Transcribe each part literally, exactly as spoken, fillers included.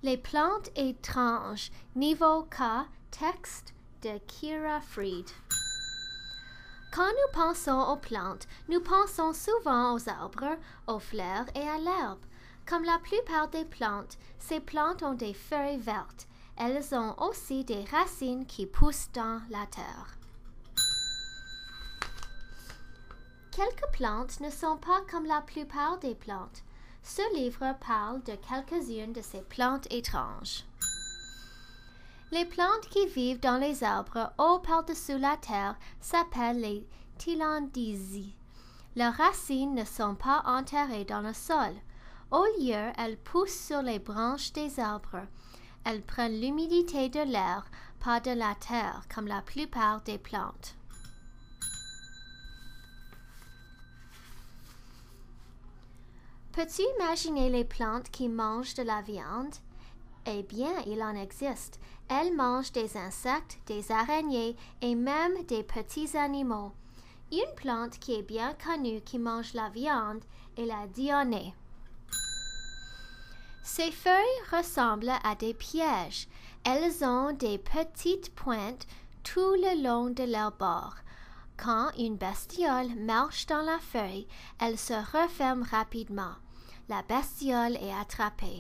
Les plantes étranges, niveau K, texte de Kira Freed. Quand nous pensons aux plantes, nous pensons souvent aux arbres, aux fleurs et à l'herbe. Comme la plupart des plantes, ces plantes ont des feuilles vertes. Elles ont aussi des racines qui poussent dans la terre. Quelques plantes ne sont pas comme la plupart des plantes. Ce livre parle de quelques-unes de ces plantes étranges. Les plantes qui vivent dans les arbres haut par-dessus la terre s'appellent les Tillandsies. Leurs racines ne sont pas enterrées dans le sol. Au lieu, elles poussent sur les branches des arbres. Elles prennent l'humidité de l'air, pas de la terre, comme la plupart des plantes. Peux-tu imaginer les plantes qui mangent de la viande? Eh bien, il en existe. Elles mangent des insectes, des araignées et même des petits animaux. Une plante qui est bien connue qui mange la viande est la dionée. Ces feuilles ressemblent à des pièges. Elles ont des petites pointes tout le long de leur bord. Quand une bestiole marche dans la feuille, elle se referme rapidement. La bestiole est attrapée.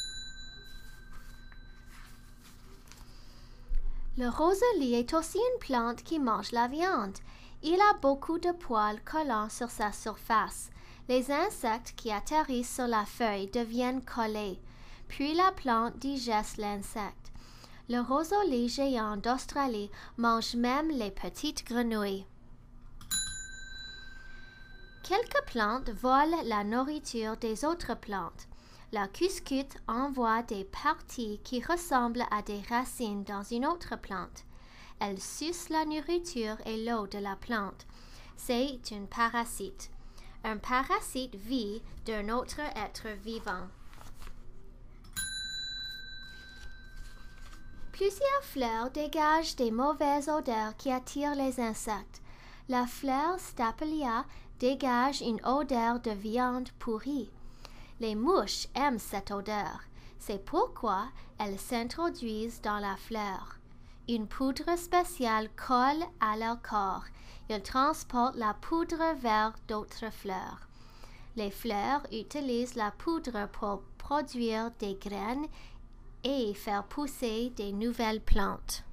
Le roselie est aussi une plante qui mange la viande. Il a beaucoup de poils collants sur sa surface. Les insectes qui atterrissent sur la feuille deviennent collés, puis la plante digeste l'insecte. Le roselie géant d'Australie mange même les petites grenouilles. Quelques plantes volent la nourriture des autres plantes. La cuscute envoie des parties qui ressemblent à des racines dans une autre plante. Elle suce la nourriture et l'eau de la plante. C'est un parasite. Un parasite vit d'un autre être vivant. Plusieurs fleurs dégagent des mauvaises odeurs qui attirent les insectes. La fleur Stapelia dégage une odeur de viande pourrie. Les mouches aiment cette odeur. C'est pourquoi elles s'introduisent dans la fleur. Une poudre spéciale colle à leur corps. Ils transportent la poudre vers d'autres fleurs. Les fleurs utilisent la poudre pour produire des graines et faire pousser des nouvelles plantes.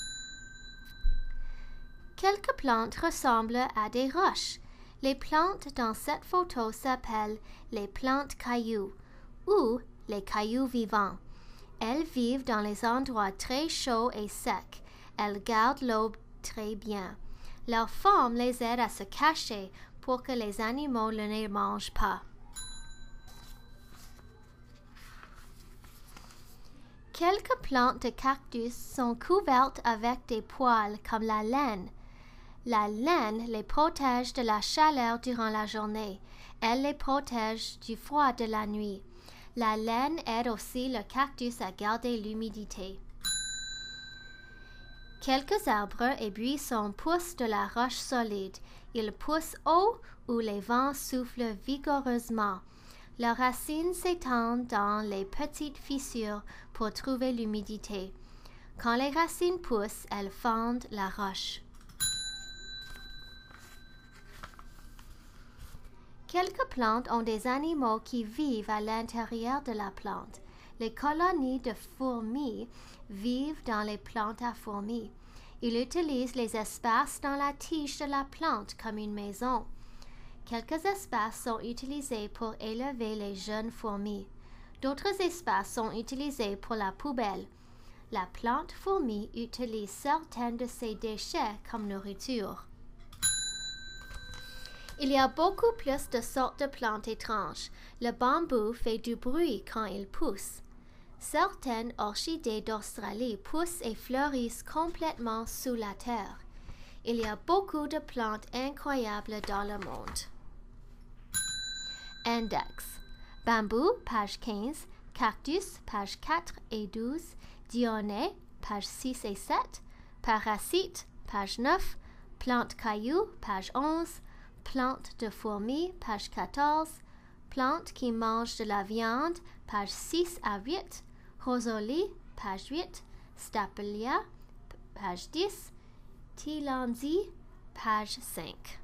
Quelques plantes ressemblent à des roches. Les plantes dans cette photo s'appellent les plantes cailloux ou les cailloux vivants. Elles vivent dans les endroits très chauds et secs. Elles gardent l'eau très bien. Leur forme les aide à se cacher pour que les animaux ne les mangent pas. Quelques plantes de cactus sont couvertes avec des poils comme la laine. La laine les protège de la chaleur durant la journée. Elle les protège du froid de la nuit. La laine aide aussi le cactus à garder l'humidité. Quelques arbres et buissons poussent de la roche solide. Ils poussent haut où les vents soufflent vigoureusement. Leurs racines s'étendent dans les petites fissures pour trouver l'humidité. Quand les racines poussent, elles fendent la roche. Quelques plantes ont des animaux qui vivent à l'intérieur de la plante. Les colonies de fourmis vivent dans les plantes à fourmis. Ils utilisent les espaces dans la tige de la plante comme une maison. Quelques espaces sont utilisés pour élever les jeunes fourmis. D'autres espaces sont utilisés pour la poubelle. La plante fourmi utilise certains de ses déchets comme nourriture. Il y a beaucoup plus de sortes de plantes étranges. Le bambou fait du bruit quand il pousse. Certaines orchidées d'Australie poussent et fleurissent complètement sous la terre. Il y a beaucoup de plantes incroyables dans le monde. Index. Bambou, page quinze. Cactus, page quatre et douze. Dionée, page six et sept. Parasite, page neuf. Plante caillou, page onze. Plante de fourmis, page quatorze. Plante qui mange de la viande, page six à huit. Rosoli, page huit, Stapelia, page dix, Tilanzi, page cinq.